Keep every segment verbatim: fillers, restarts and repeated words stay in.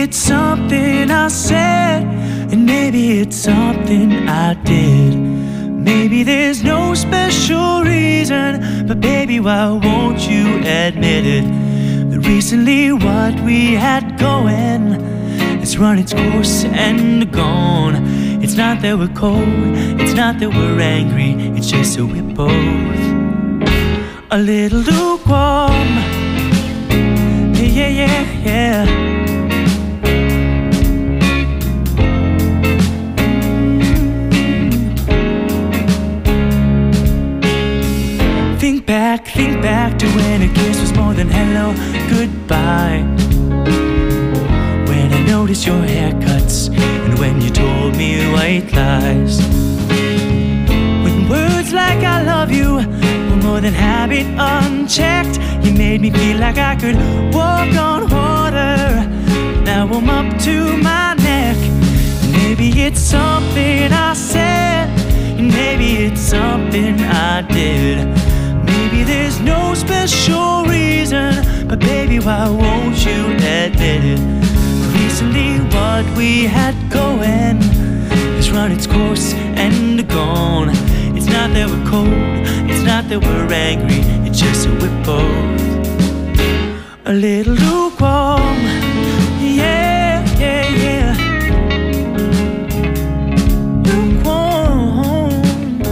it's something I said, and maybe it's something I did. Maybe there's no special reason, but baby, why won't you admit it? That recently what we had going has run its course and gone. It's not that we're cold, it's not that we're angry, it's just that we're both a little lukewarm. Yeah, yeah, yeah, yeah. Think back, think back to when a kiss was more than hello, goodbye. When I noticed your haircuts and when you told me white lies. When words like I love you were more than habit unchecked, you made me feel like I could walk on water. Now I'm up to my neck. Maybe it's something I said, and maybe it's something I did. Maybe there's no special reason, but baby, why won't you admit it? Recently what we had going has run its course and gone. It's not that we're cold, it's not that we're angry, it's just that we're both a little lukewarm. Yeah, yeah, yeah. Lukewarm.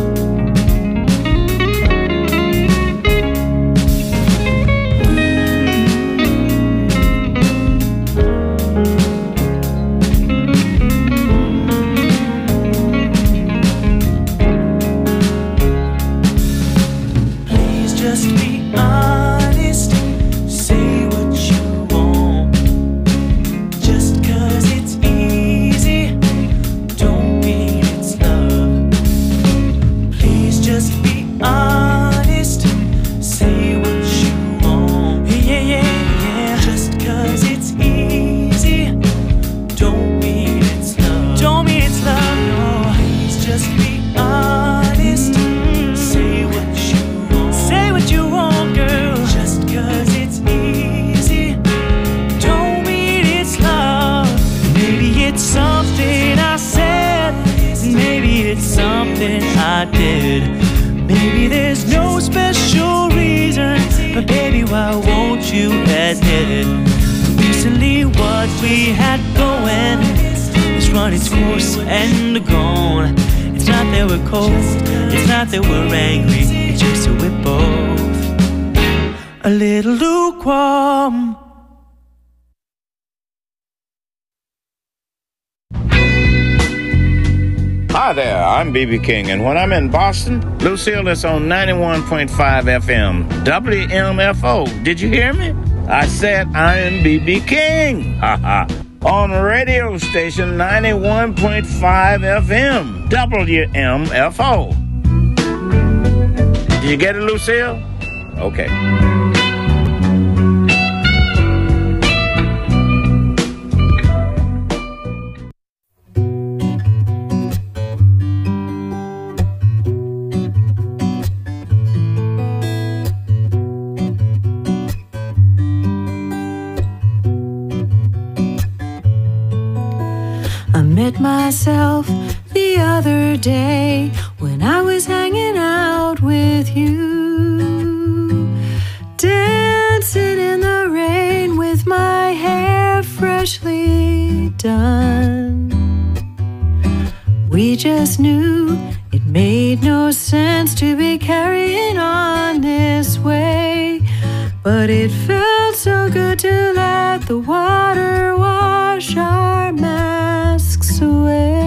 Please just be honest, say what you want. Just cause it's easy, don't mean it's love. Please just be honest, say what you want. Yeah, yeah, yeah. Just cause it's easy, don't mean it's love. Don't mean it's love, no. Please just be honest, say what you want. Say what you want, girl. Just cause it's easy, don't mean it's love. Maybe it's something I said, maybe it's something I did. Maybe there's no special reason, but baby, why won't you admit it? Recently what we had going has run its course and gone. It's not that we're cold, it's not that we're angry, it's just that we're both a little lukewarm. Hi there, I'm B B King, and when I'm in Boston, Lucille is on ninety-one point five F M, W M F O. Did you hear me? I said I am B B King. Ha ha. On radio station ninety-one point five F M, W M F O. Did you get it, Lucille? Okay. I met myself the other day when I was hanging out with you, dancing in the rain with my hair freshly done. We just knew it made no sense to be carrying on this way, but it felt so good to let the water wash our masks away.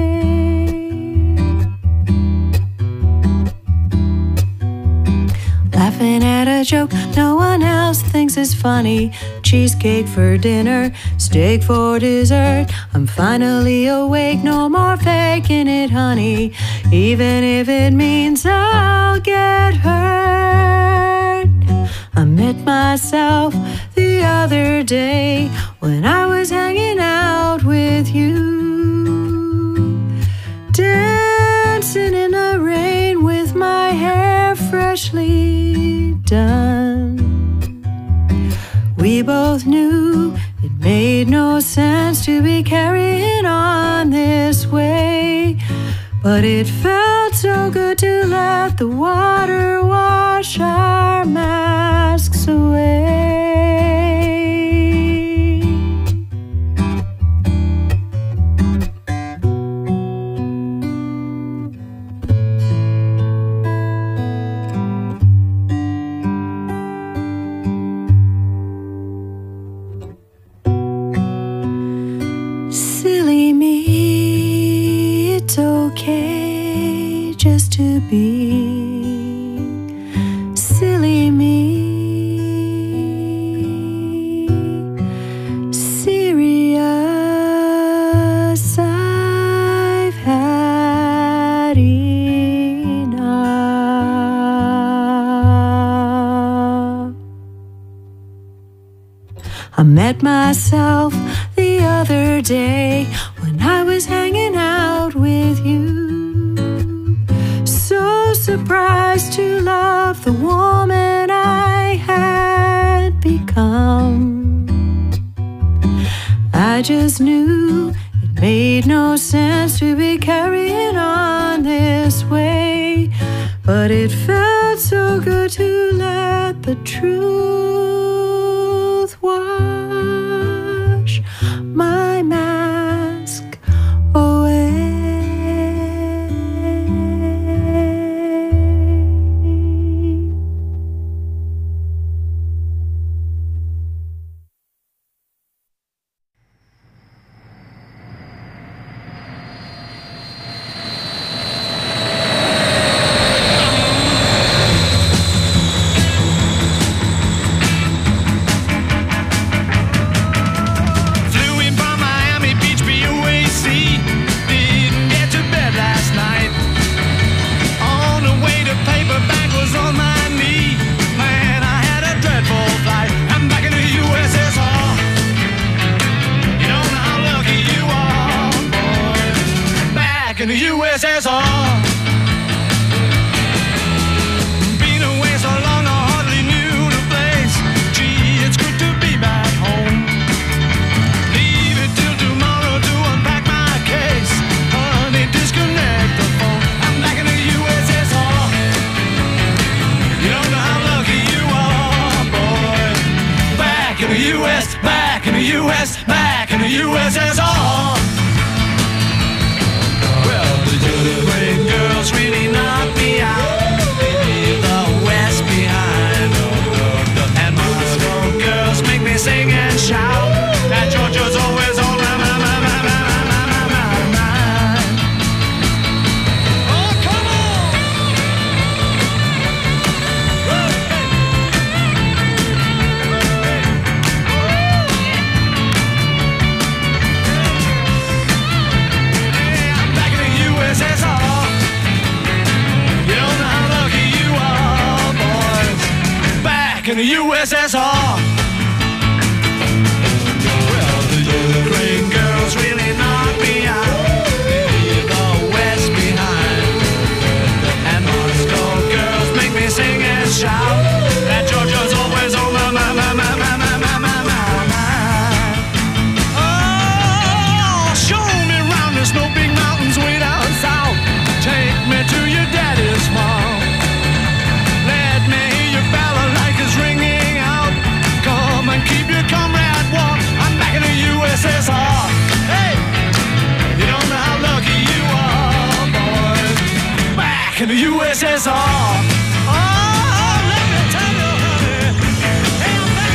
Laughing at a joke no one else thinks is funny. Cheesecake for dinner, steak for dessert. I'm finally awake, no more faking it, honey, even if it means I'll get hurt. I met myself the other day when I was hanging out with you, dancing in the rain with my hair freshly done. We both knew it made no sense but it felt so good to let the water wash our masks away. Silly me, it's okay just to be silly me. Serious, I've had enough. I met myself the other day when I was hanging out with you, so surprised to love the woman I had become. I just knew it made no sense to be carrying on this way, but it felt so good to let the truth wash my mask away. In the U S S R, been away so long I hardly knew the place. Gee, it's good to be back home. Leave it till tomorrow to unpack my case. Honey, disconnect the phone. I'm back in the U S S R. You don't know how lucky you are, boy. Back in the U S, back in the U S, back in the U S S R. The great girls really knock me out. They leave the West behind. And Moscow girls make me sing and shout. That Georgia's always on my, my, my, my, my, my, my, my mind. Oh, come on! Hey, I'm back in the U S S R. In the U S S R. Well, the Ukraine girls really knock me out. They leave the West behind. And Moscow girls make me sing and shout. That Georgia's always on my, my, my, my, my, my, my, my, my mind. Oh, show me round, there's no big mountains way down south. Take me to your daddy's farm. Let me hear your balalaikas ringing out. Come and keep your comrade warm. I'm back in the U S S R. Hey, you don't know how lucky you are, boys. Back in the U S S R. Oh, let me tell you, honey. Hey, I'm back.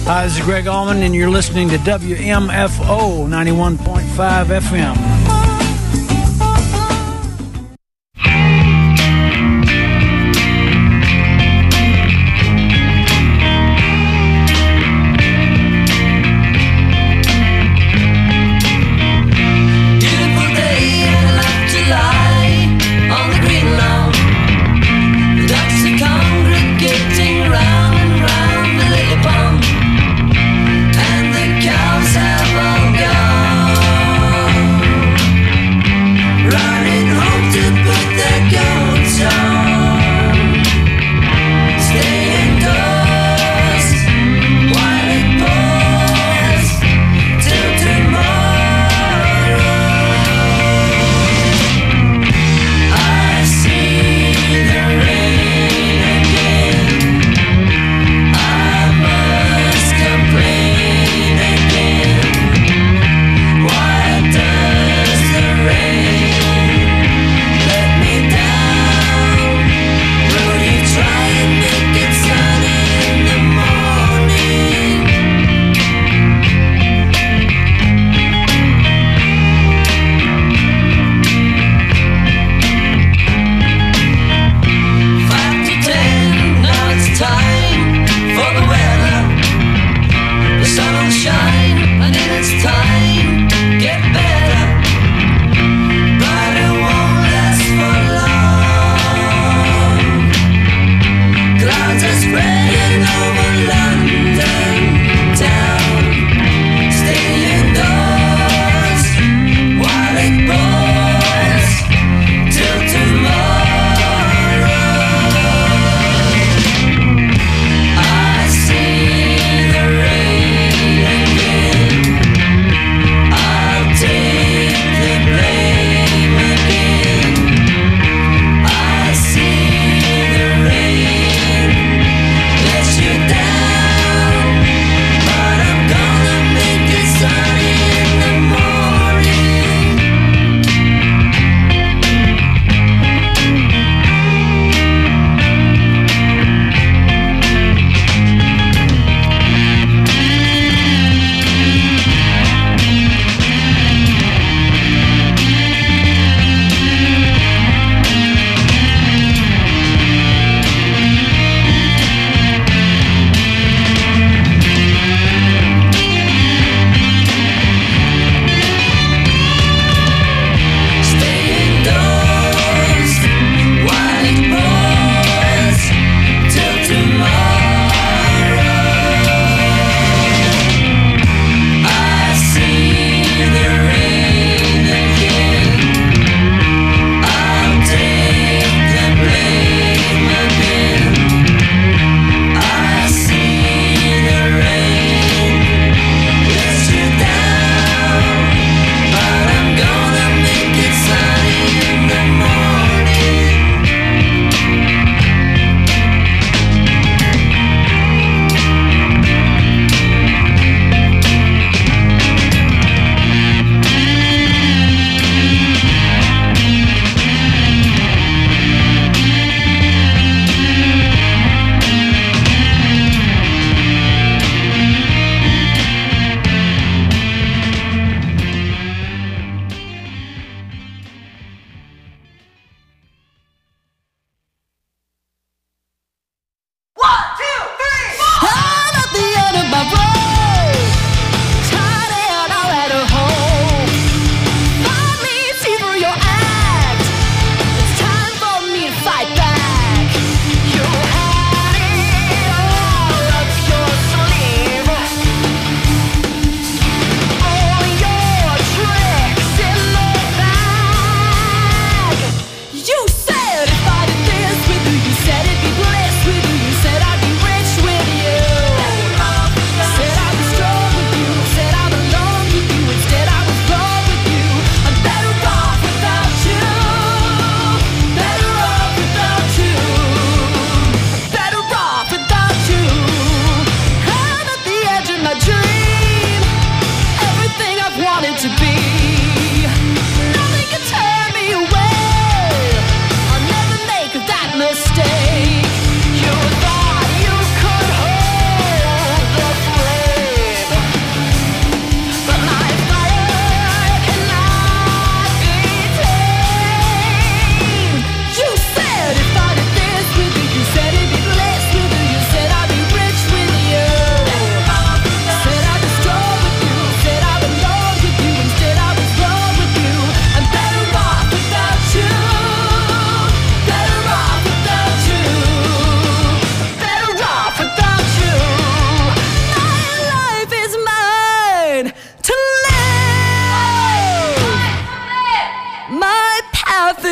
Hi, this is Greg Allman, and you're listening to W M F O ninety-one point five F M. And the cows have all gone.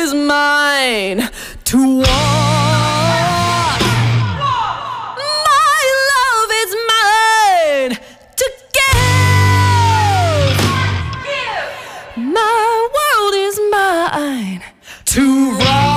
is mine to want. My love is mine to give. My world is mine to rock.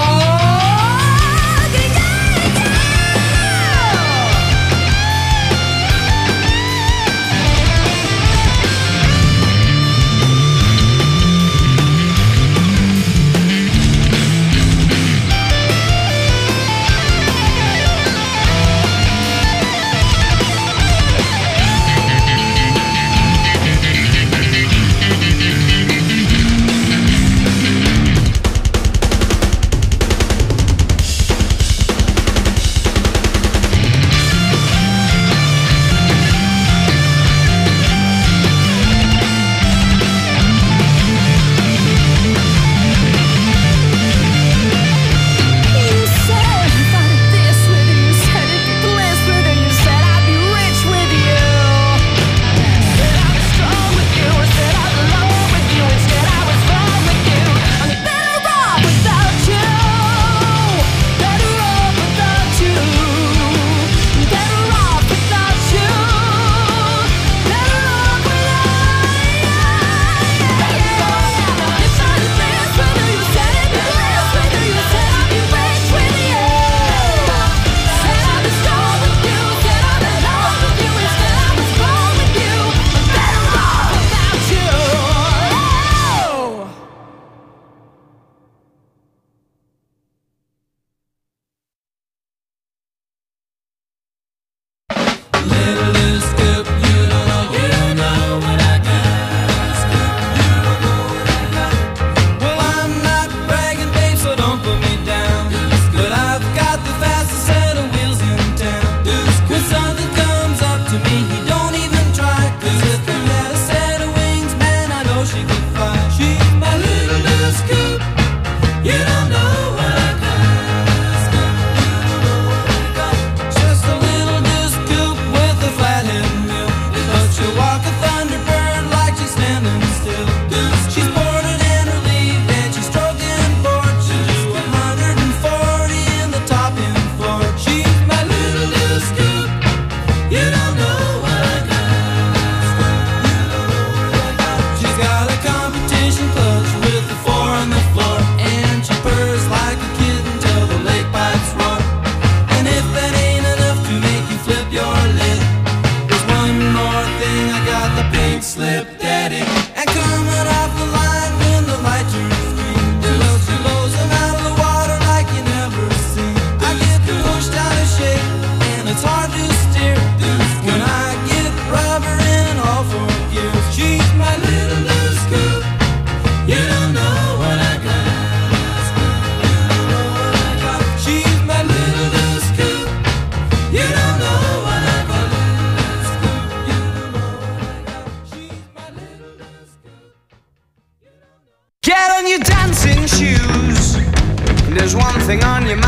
There's one thing on your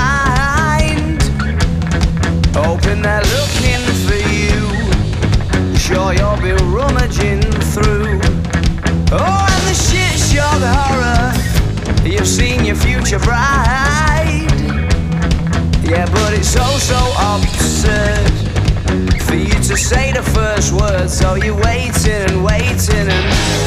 mind, hoping they're looking for you. Sure you'll be rummaging through. Oh, and the shit show, the horror, you've seen your future bride. Yeah, but it's so, so absurd for you to say the first word. So you're waiting and waiting, and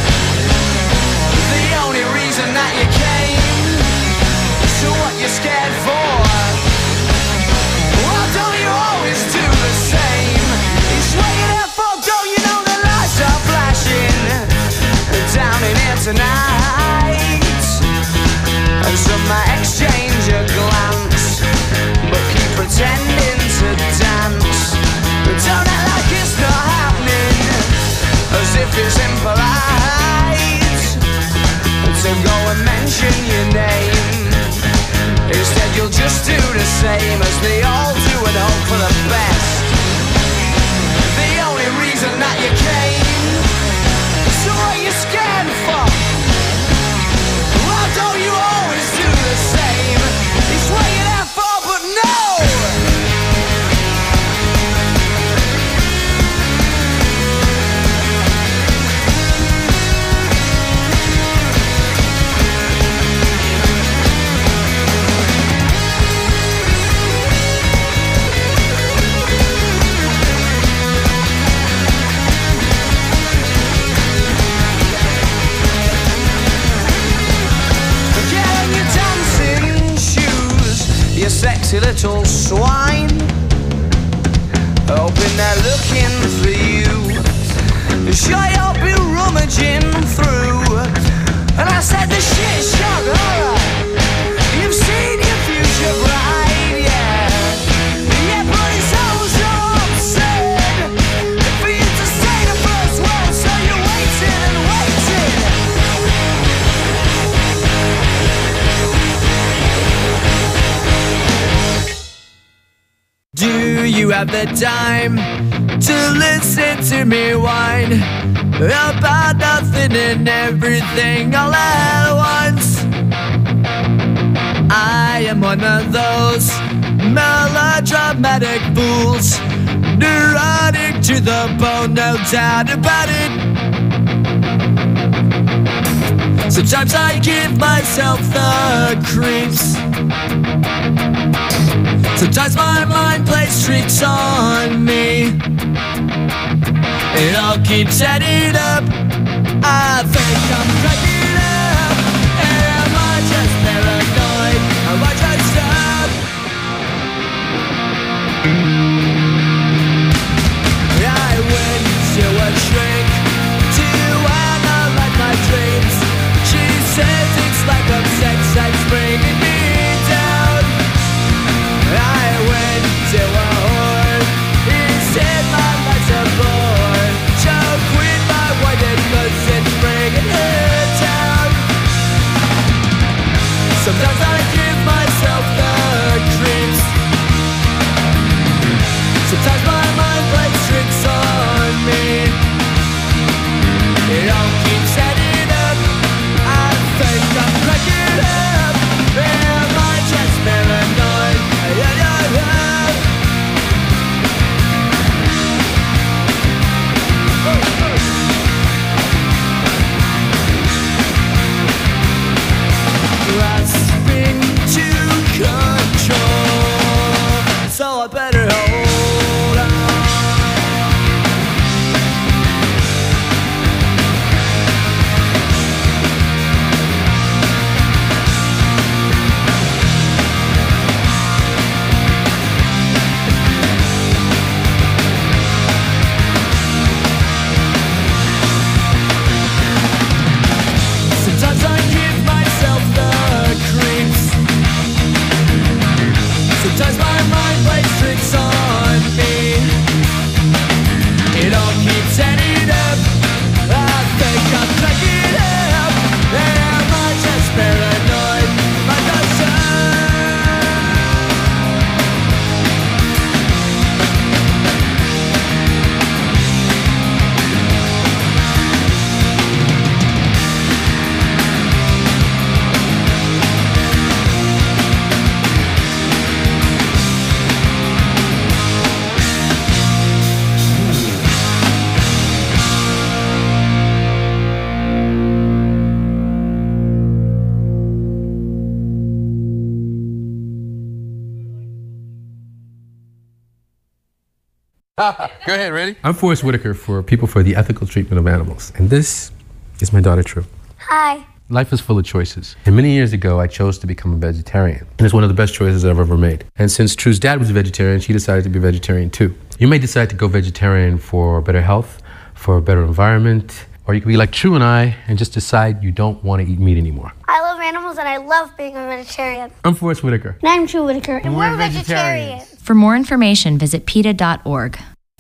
the only reason that you came, so what you're scared for? Well, don't you always do the same? It's what you're there for, don't you know the lights are flashing down in here tonight? And some might exchange a glance, but keep pretending to dance. But don't act like it's not happening, as if it's impolite to go and mention your name. Instead you'll just do the same as they all do and hope for the best. The only reason that you came, so what you scared for? Why don't you always do the same? It's what you're there for, but no! dirty little swine, hoping they're looking for you. Sure, you'll be rummaging through. And I said the shit's shock horror. You've seen your future bright, yeah. Yeah, but it's all so absurd for you to say the first word, so you're waiting and waiting. Do you have the time to listen to me whine about nothing and everything all at once? I am one of those melodramatic fools, neurotic to the bone, no doubt about it. Sometimes I give myself the creeps. Sometimes my mind plays tricks on me. It all keeps adding up. I think I'm cracking up. Am I just paranoid? Am I just up? I went to a shrink to analyze my dreams. She says it's like a sex that's bringing me down. I went to a whore. He said my life's a bore. Choke with my white cause it's bringing her down. Sometimes I give myself the creeps. Sometimes my mind plays tricks on me. It all keeps adding up. I think I'm cracking up. Am I just paranoid? Yeah, yeah, yeah. Grasping to control, so I better hold on. Sometimes I give myself the creeps. Sometimes my mind plays tricks on me. It all keeps adding up. I think I'm cracking up. Am I just paranoid? My Go ahead, ready? I'm Forrest Whitaker for People for the Ethical Treatment of Animals, and this is my daughter, True. Hi. Life is full of choices, and many years ago, I chose to become a vegetarian, and it's one of the best choices I've ever made. And since True's dad was a vegetarian, she decided to be a vegetarian too. You may decide to go vegetarian for better health, for a better environment, or you could be like True and I and just decide you don't want to eat meat anymore. I love animals and I love being a vegetarian. I'm Forrest Whitaker. And I'm True Whitaker. And, and we're, we're vegetarians. vegetarians. For more information, visit PETA dot org.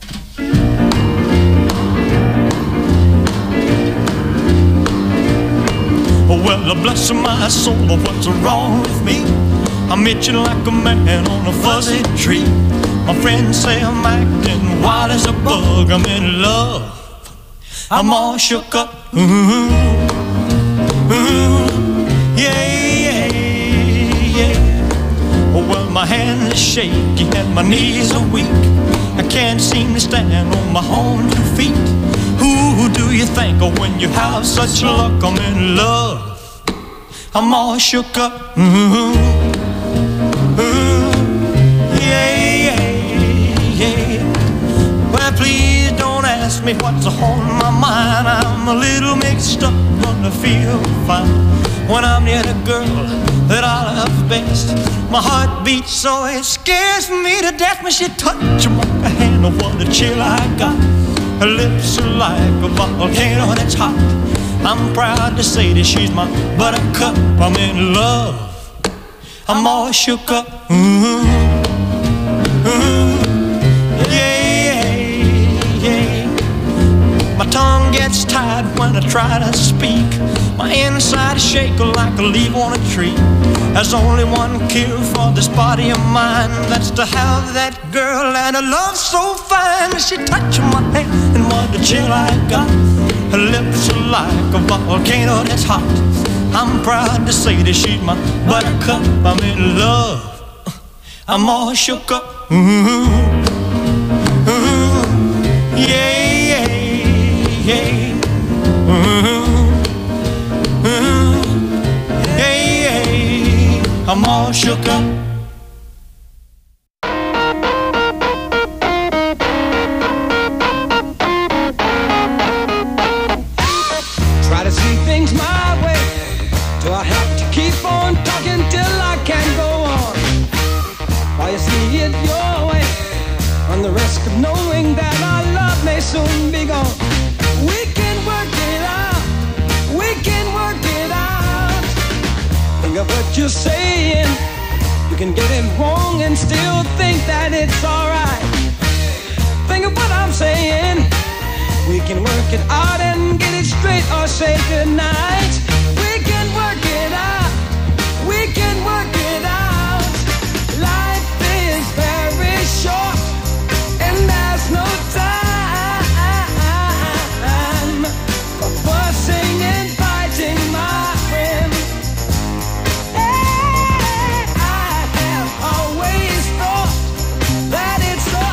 Well, bless my soul, what's wrong with me? I'm itching like a man on a fuzzy tree. My friends say I'm acting wild as a bug. I'm in love, I'm all shook up. Ooh, ooh, yeah, yeah, yeah. Well, my hand is shaky and my knees are weak. I can't seem to stand on my own two feet. Who do you think of when you have such luck? I'm in love, I'm all shook up. Ooh, ooh, yeah, yeah, yeah. Well, please don't ask me what's on my mind. I'm I'm a little mixed up, but I feel fine when I'm near the girl that I love best. My heart beats so it scares me to death when she touches my hand. Oh, what a chill I got. Her lips are like a volcano that's hot. I'm proud to say that she's my buttercup. I'm in love, I'm all shook up. Ooh, ooh, yeah, yeah. My tongue gets tied when I try to speak. My inside is shaking like a leaf on a tree. There's only one cure for this body of mine. That's to have that girl and a love so fine. She touched my hand and what a chill I got. Her lips are like a volcano that's hot. I'm proud to say that she's my buttercup. I'm in love, I'm all shook up. Ooh, ooh, yeah, yeah, yeah. Ooh, ooh, yeah, yeah. I'm all shook up. Try to see things my way. Do I have to keep on talking till I can't go on? While you see it your way, run the risk of knowing that our love may soon be gone. We can work it out, we can work it out. Think of what you're saying. You can get it wrong and still think that it's alright. Think of what I'm saying. We can work it out and get it straight or say goodnight. We can work it out, we can work it out. Life is very short and there's no time for fussing and fighting, my friend. Hey, I have always thought that it's a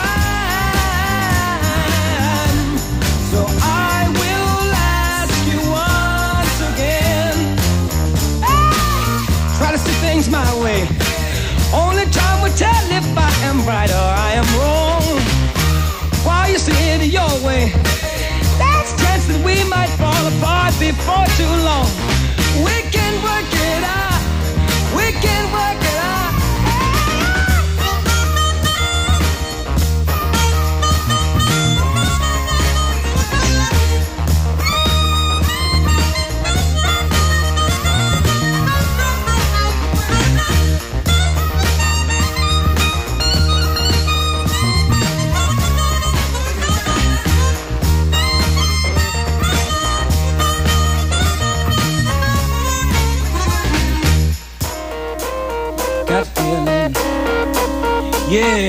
crime. So I will ask you once again. Hey, try to see things my way. Only time will tell if I am right or I am wrong. While you see it your way, there's a chance that we might fall apart before too long. We can work it out, we can work it out. Got feeling, yeah.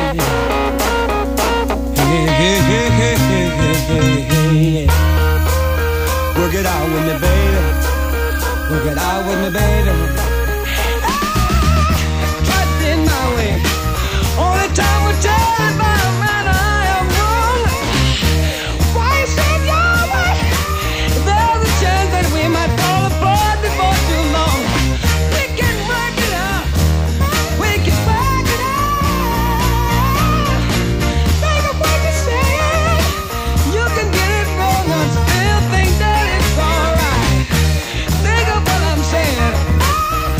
Hey, hey, hey, hey, hey, hey, hey. Work it out with me, baby. Work it out with me, baby. Try it in my way. Only time will tell if I'm right or I am wrong. Why you say your way? There's a chance that we might fall apart before too long. We can work it out. We can work it out. Think of what you're saying. You can get it wrong and still think that it's alright. Think of what I'm saying.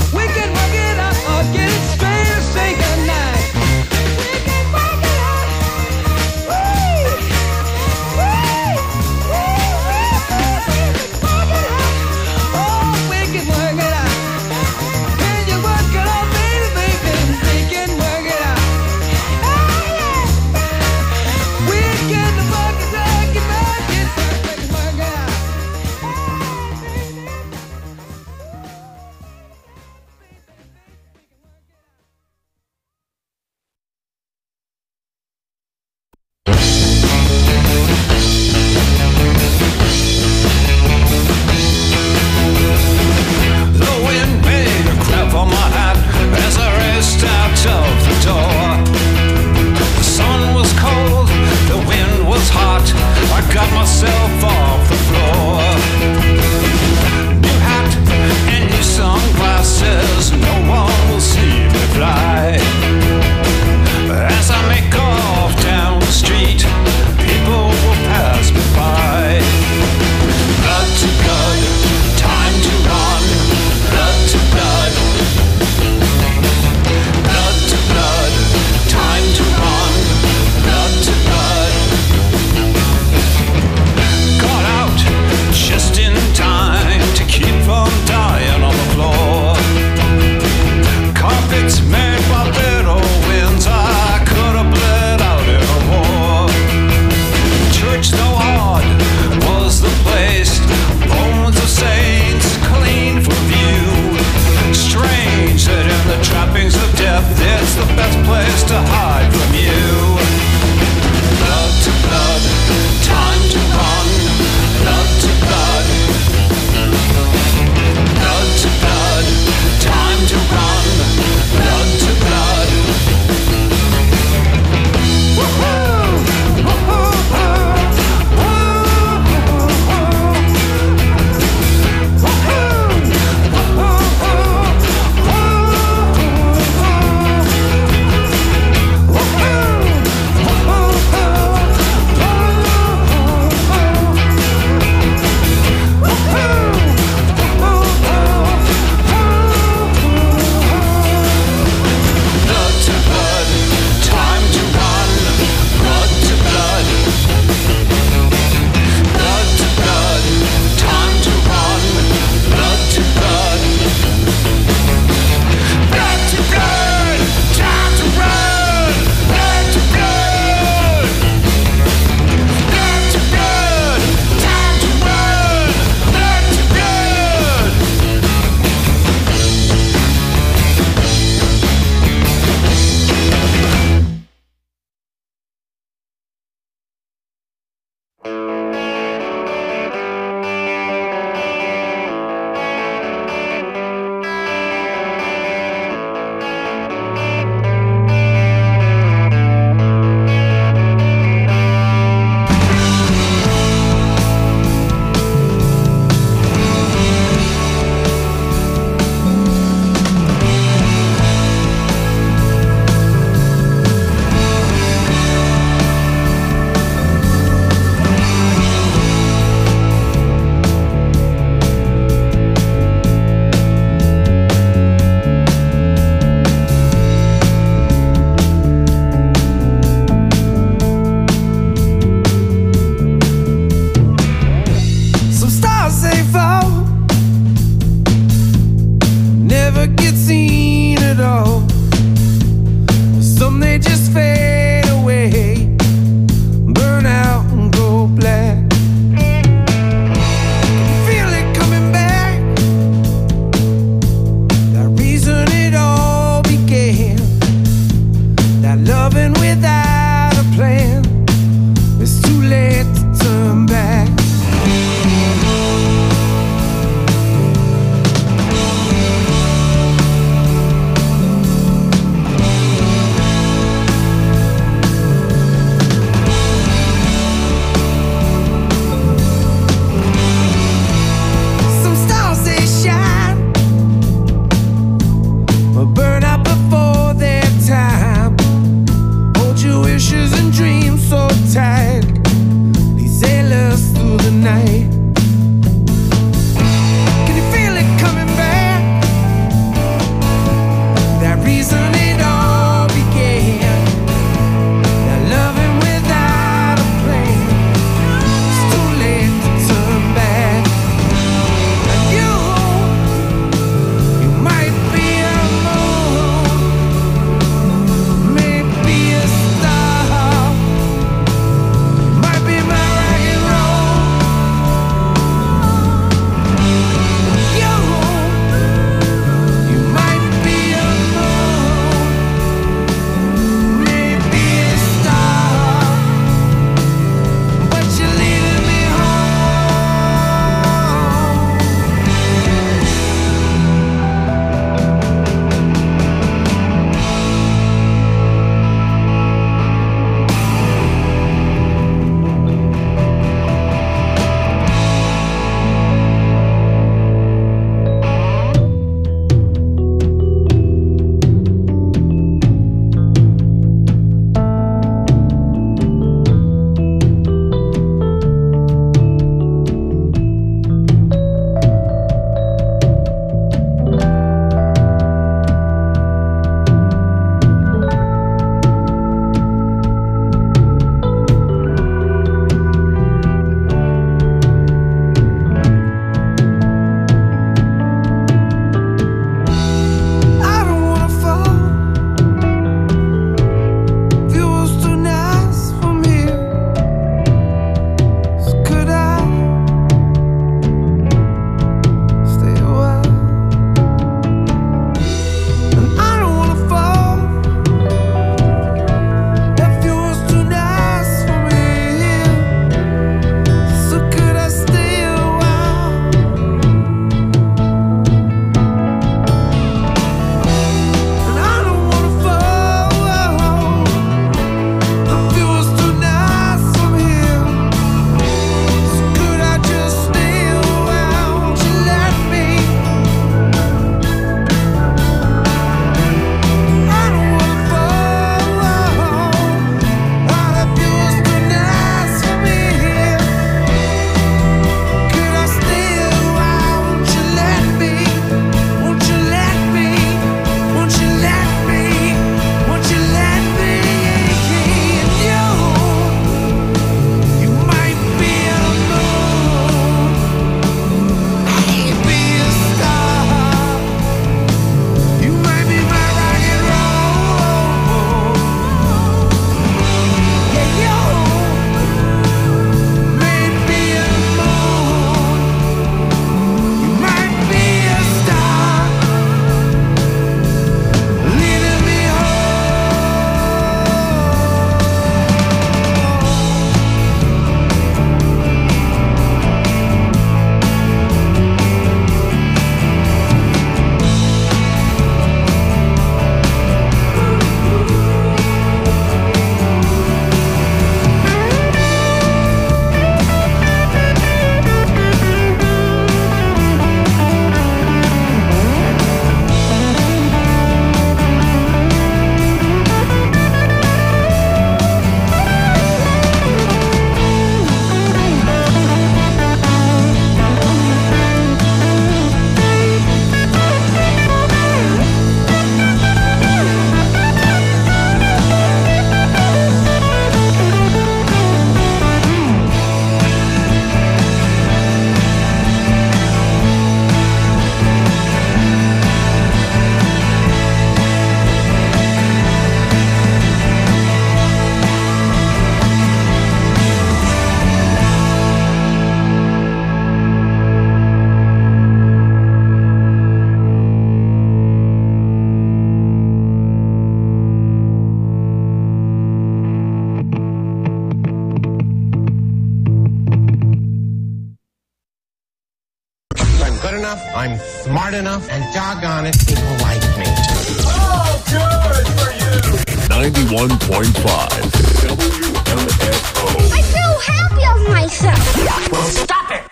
I'm smart enough, and doggone it, people like me. Oh, good for you! ninety-one point five W M F O. I feel happy of myself. Well, stop it!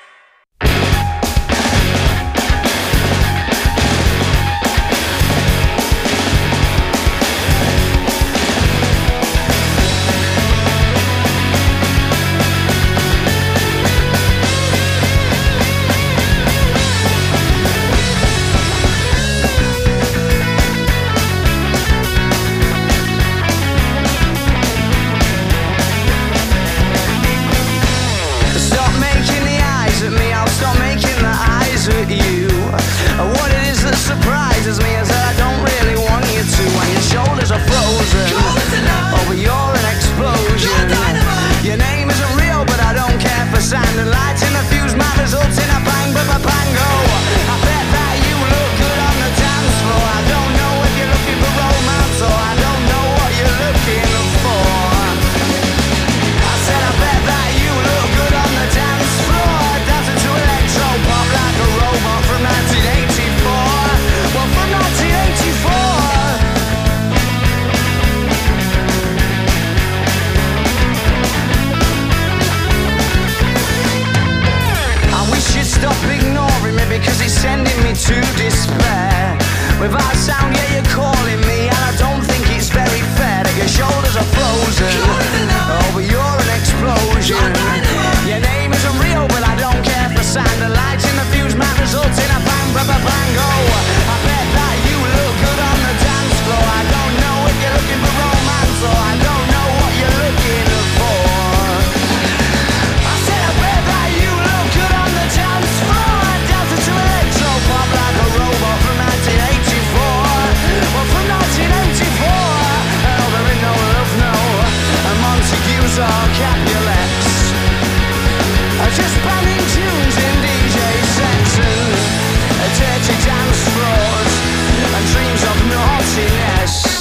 Surprises me is that I don't really want you to. When your shoulders are frozen, oh, but you're an explosion. Your name isn't real, but I don't care for sand and lights in the fuse. My results in a bang, but my bango. I bet that you look good on the dance floor. I don't know if you're looking for romance or I don't know what you're looking for. I said I bet that you look good on the dance floor, dancing to electro pop like a robot from nineteen eighty-four. Well, from nineteen eighty-four. I wish you'd stop ignoring me because it's sending me to despair. Without sound, yeah, you're calling me, and I don't think it's very fair that your shoulders are frozen. Oh, but you're an explosion. Your name isn't real, but I don't care for sand. The lights in the fuse might result in a bang, bang, bang, bang, oh. I bet that you look good on the dance floor. I don't know if you're looking for romance or I don't know what you're looking for. I said I bet that you look good on the dance floor, dancing to electro pop like a robot from nineteen eighty-four. Well, from nineteen eighty-four. Oh, there ain't no love, no. And Montagues or Capulets. Just banning tunes in D J sets and dirty dance floors and dreams of naughtiness.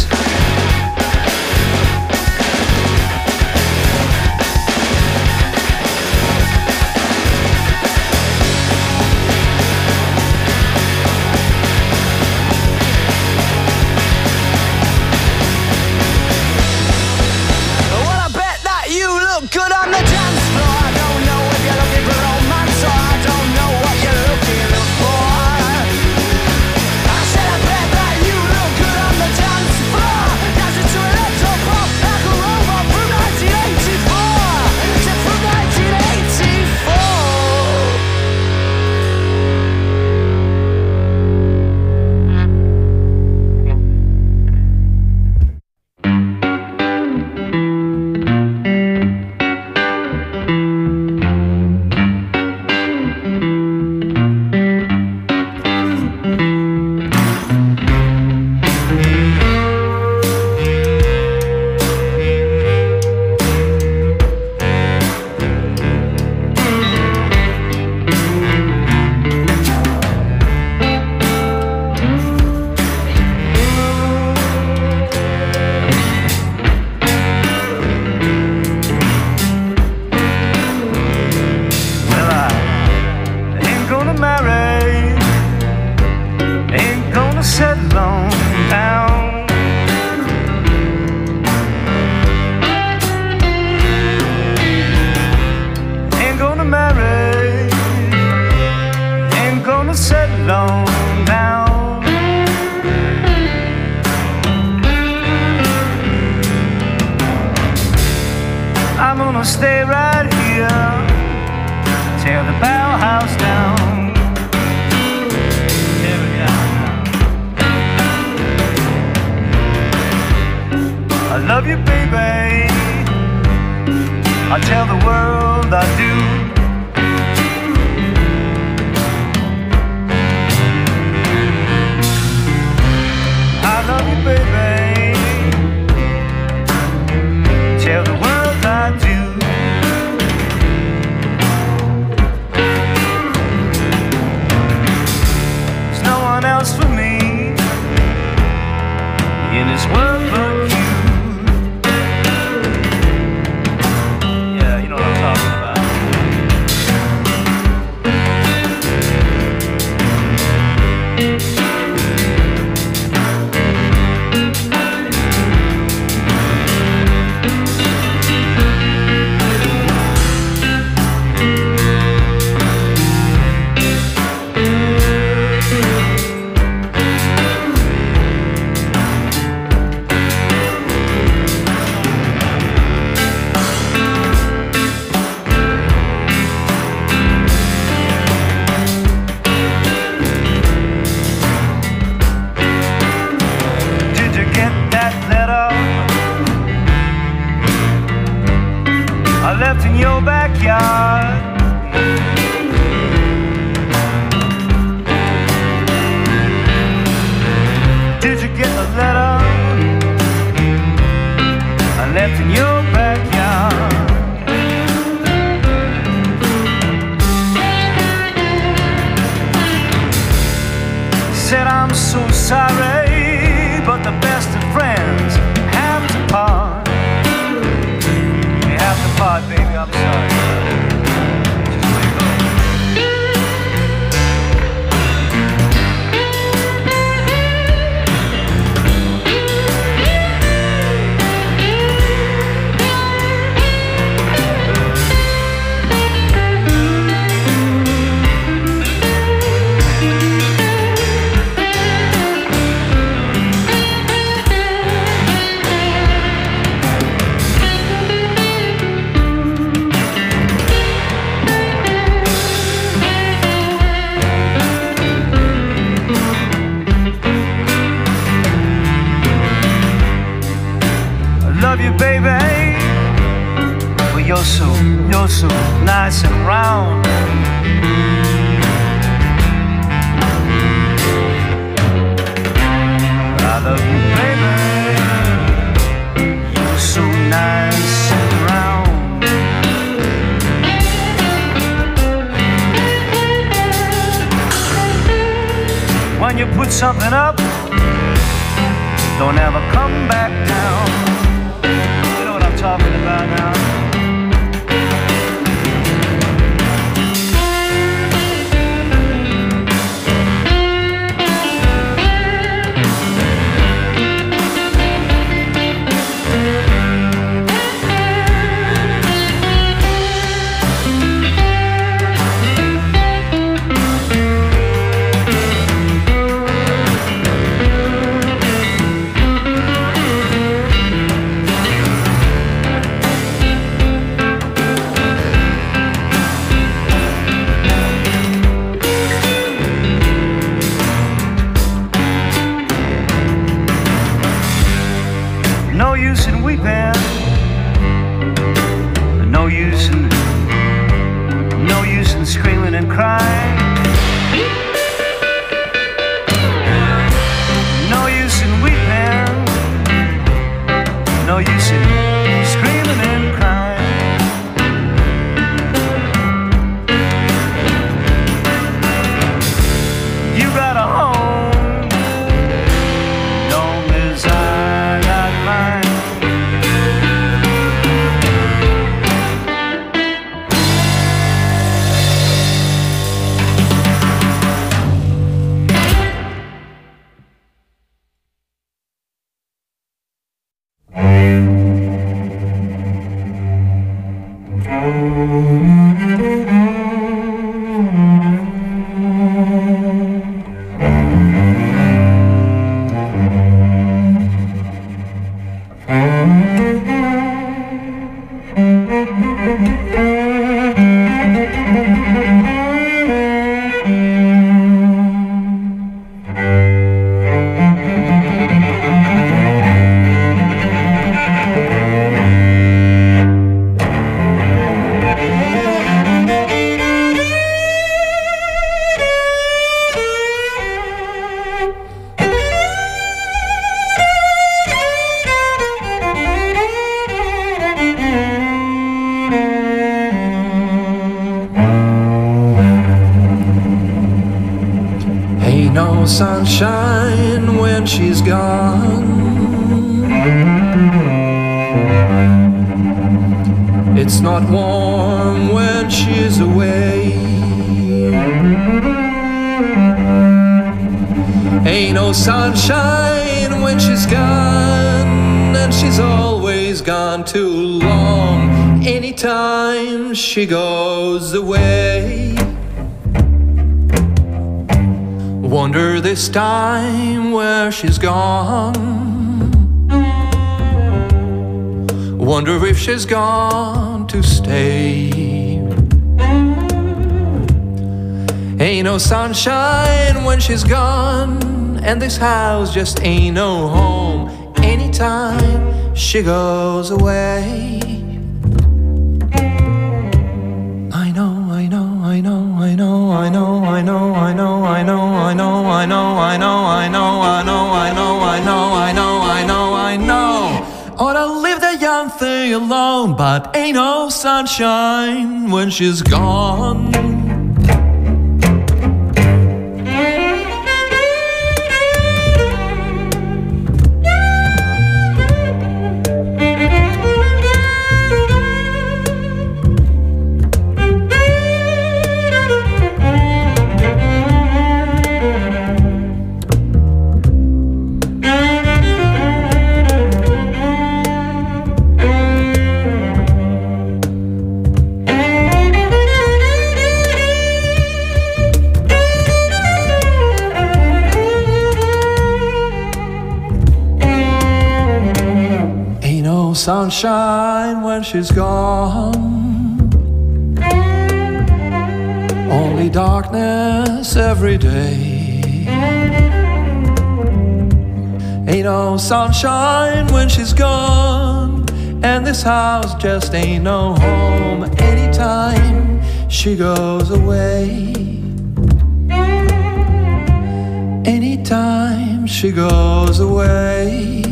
Well, I bet that you look good on the dance floor. I don't know if you're looking for romance or I don't know what you're looking for. I said I bet that you look good on the dance floor, dancing to electro pop like a robot from nineteen eighty-four. Said from nineteen eighty-four. I'm gonna stay right here, tear the Bauhaus down. Tear it down. I love you, baby. I tell the world I do. I love you, baby. Tell the world I do. There's no one else for me in this world but you. Yeah, you know what I'm talking about. said I'm so sorry, but the best of friends have to part. We have to part, baby, I'm sorry. Love you, baby, but you're so, you're so nice and round. I love you, baby, you're so nice and round. When you put something up, don't ever come back down. Talking about now. No use in weeping, no use in, no use in screaming and crying. No use in weeping, no use in screaming and crying. You got a home, long as I got mine. No sunshine when she's gone. It's not warm when she's away. Ain't no sunshine when she's gone, and she's always gone too long. Anytime she goes away. Wonder this time where she's gone. Wonder if she's gone to stay. Ain't no sunshine when she's gone, and this house just ain't no home. Anytime she goes away. I know, I know, I know, I know, I know, I know, I know, I know, I know, I know, I know, I know, I know, I know, I know, I know, I know, I know. Ought to leave the young thing alone, but ain't no sunshine when she's gone. sunshine when she's gone, only darkness every day. Ain't no sunshine when she's gone, and this house just ain't no home anytime she goes away. Anytime she goes away.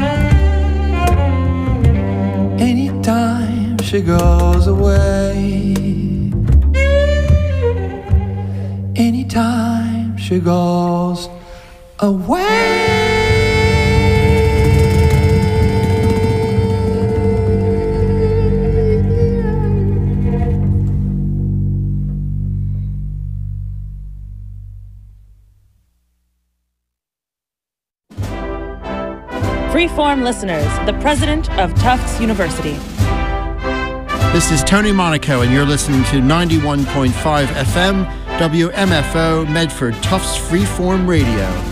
Anytime she goes away. Anytime she goes away. Freeform listeners, the president of Tufts University. This is Tony Monaco, and you're listening to ninety-one point five F M, W M F O, Medford Tufts Freeform Radio.